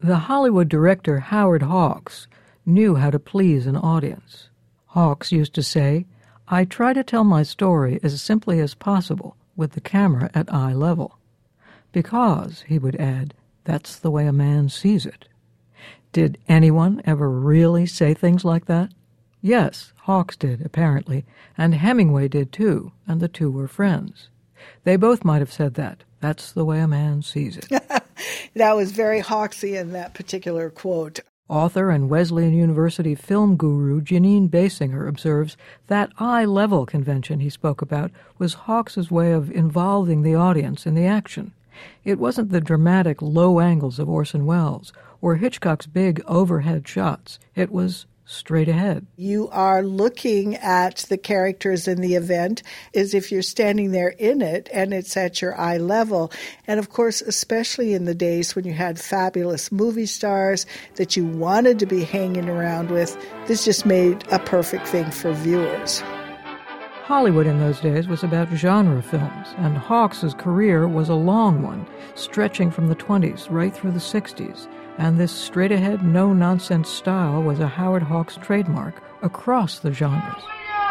The Hollywood director Howard Hawks knew how to please an audience. Hawks used to say, "I try to tell my story as simply as possible with the camera at eye level. Because," he would add, "that's the way a man sees it." Did anyone ever really say things like that? Yes, Hawks did, apparently, and Hemingway did too, and the two were friends. They both might have said that. That's the way a man sees it. That was very Hawksian, that particular quote. Author and Wesleyan University film guru Janine Basinger observes that eye-level convention he spoke about was Hawks's way of involving the audience in the action. It wasn't the dramatic low angles of Orson Welles or Hitchcock's big overhead shots. It was straight ahead. You are looking at the characters in the event as if you're standing there in it, and it's at your eye level. And of course, especially in the days when you had fabulous movie stars that you wanted to be hanging around with, this just made a perfect thing for viewers. Hollywood in those days was about genre films, and Hawks's career was a long one, stretching from the 20s right through the 60s. And this straight-ahead, no-nonsense style was a Howard Hawks trademark across the genres.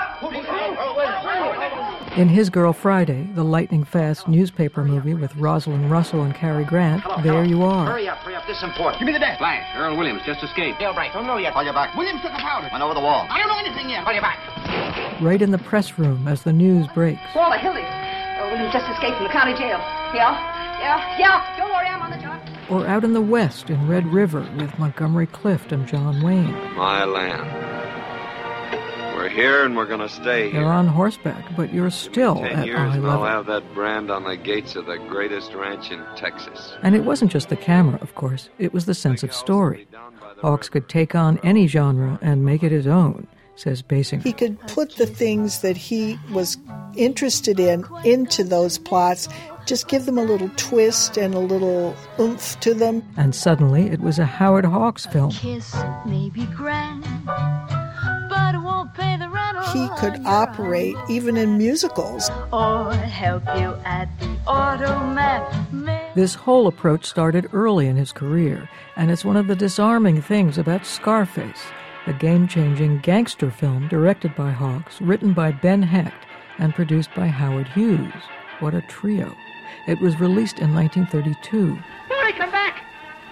In His Girl Friday, the lightning-fast newspaper movie with Rosalind Russell and Cary Grant, there you are. Hurry up, this is important. Give me the desk. Flash, Earl Williams just escaped. Jailbreak, don't know yet. Call you back. Williams took a powder. Went over the wall. I don't know anything yet. Call you back. Right in the press room as the news breaks. Walter Hildy. Earl Williams just escaped from the county jail. Yeah. Don't worry, I'm on the job. Or out in the West in Red River with Montgomery Clift and John Wayne. My land. We're here and we're going to stay here. They're on horseback, but you're still at 10 years eye and level. I'll have that brand on the gates of the greatest ranch in Texas. And it wasn't just the camera, of course. It was the sense of story. Hawks could take on any genre and make it his own, says Basinger. He could put the things that he was interested in into those plots, just give them a little twist and a little oomph to them. And suddenly it was a Howard Hawks film. Kiss may be grand, but it won't pay the rent. He could operate even in musicals. Or help you at the automat. This whole approach started early in his career, and it's one of the disarming things about Scarface, a game-changing gangster film directed by Hawks, written by Ben Hecht, and produced by Howard Hughes. What a trio. It was released in 1932. Hurry, come back!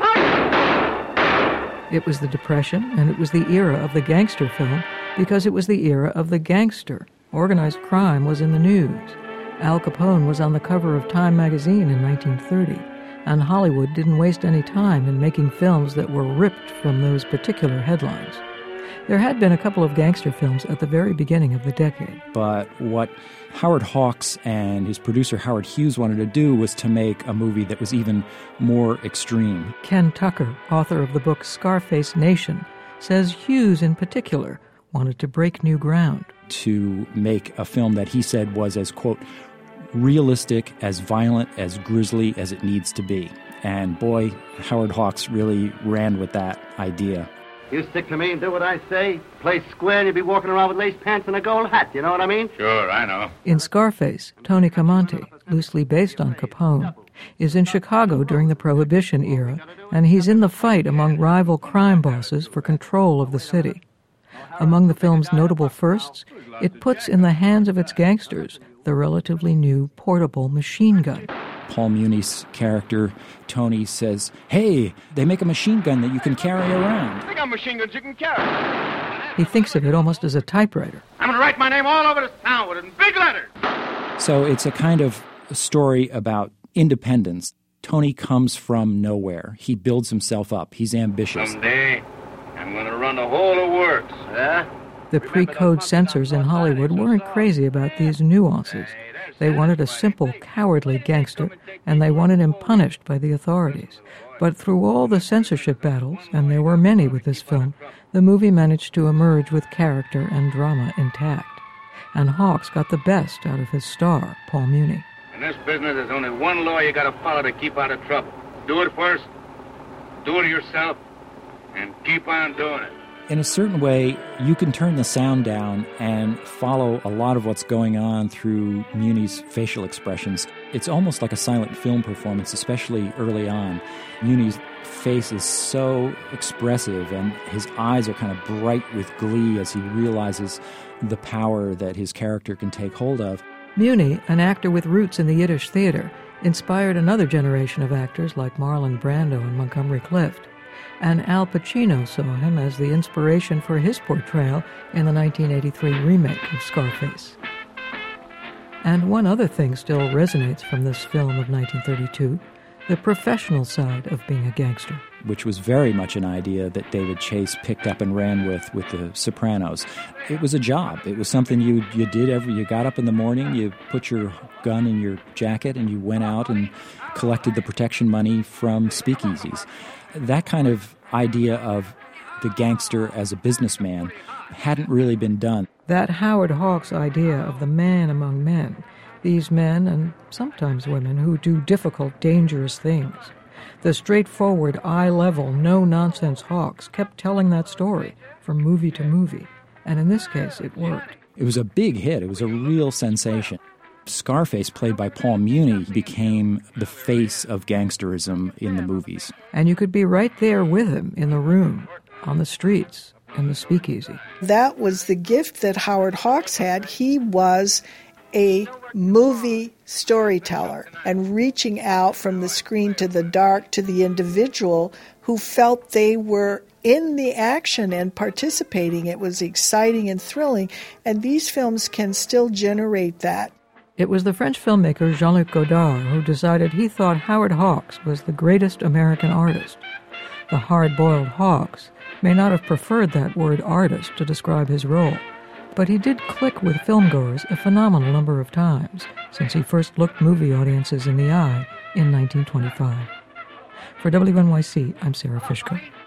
It was the Depression, and it was the era of the gangster film because it was the era of the gangster. Organized crime was in the news. Al Capone was on the cover of Time magazine in 1930, and Hollywood didn't waste any time in making films that were ripped from those particular headlines. There had been a couple of gangster films at the very beginning of the decade. But what Howard Hawks and his producer Howard Hughes wanted to do was to make a movie that was even more extreme. Ken Tucker, author of the book Scarface Nation, says Hughes in particular wanted to break new ground. To make a film that he said was as, quote, realistic, as violent, as grisly as it needs to be. And boy, Howard Hawks really ran with that idea. You stick to me and do what I say, play square, and you'll be walking around with lace pants and a gold hat, you know what I mean? Sure, I know. In Scarface, Tony Camonte, loosely based on Capone, is in Chicago during the Prohibition era, and he's in the fight among rival crime bosses for control of the city. Among the film's notable firsts, it puts in the hands of its gangsters the relatively new portable machine gun. Paul Muni's character, Tony, says, "Hey, they make a machine gun that you can carry around." They got machine guns you can carry. He thinks of it almost as a typewriter. I'm going to write my name all over this town with it in big letters. So it's a kind of story about independence. Tony comes from nowhere. He builds himself up. He's ambitious. Someday, I'm going to run the whole of works, huh? The pre-code censors in Hollywood weren't crazy about these nuances. They wanted a simple, cowardly gangster, and they wanted him punished by the authorities. But through all the censorship battles, and there were many with this film, the movie managed to emerge with character and drama intact. And Hawks got the best out of his star, Paul Muni. In this business, there's only one law you got to follow to keep out of trouble. Do it first, do it yourself, and keep on doing it. In a certain way, you can turn the sound down and follow a lot of what's going on through Muni's facial expressions. It's almost like a silent film performance, especially early on. Muni's face is so expressive, and his eyes are kind of bright with glee as he realizes the power that his character can take hold of. Muny, an actor with roots in the Yiddish theater, inspired another generation of actors like Marlon Brando and Montgomery Clift. And Al Pacino saw him as the inspiration for his portrayal in the 1983 remake of Scarface. And one other thing still resonates from this film of 1932, the professional side of being a gangster. Which was very much an idea that David Chase picked up and ran with The Sopranos. It was a job. It was something you did you got up in the morning, you put your gun in your jacket, and you went out and collected the protection money from speakeasies. That kind of idea of the gangster as a businessman hadn't really been done. That Howard Hawks idea of the man among men, these men and sometimes women who do difficult, dangerous things. The straightforward, eye-level, no-nonsense Hawks kept telling that story from movie to movie, and in this case, it worked. It was a big hit. It was a real sensation. Scarface, played by Paul Muni, became the face of gangsterism in the movies. And you could be right there with him in the room, on the streets, in the speakeasy. That was the gift that Howard Hawks had. He was a movie storyteller and reaching out from the screen to the dark to the individual who felt they were in the action and participating. It was exciting and thrilling, and these films can still generate that. It was the French filmmaker Jean-Luc Godard who decided he thought Howard Hawks was the greatest American artist. The hard-boiled Hawks may not have preferred that word artist to describe his role, but he did click with filmgoers a phenomenal number of times since he first looked movie audiences in the eye in 1925. For WNYC, I'm Sarah Fishko.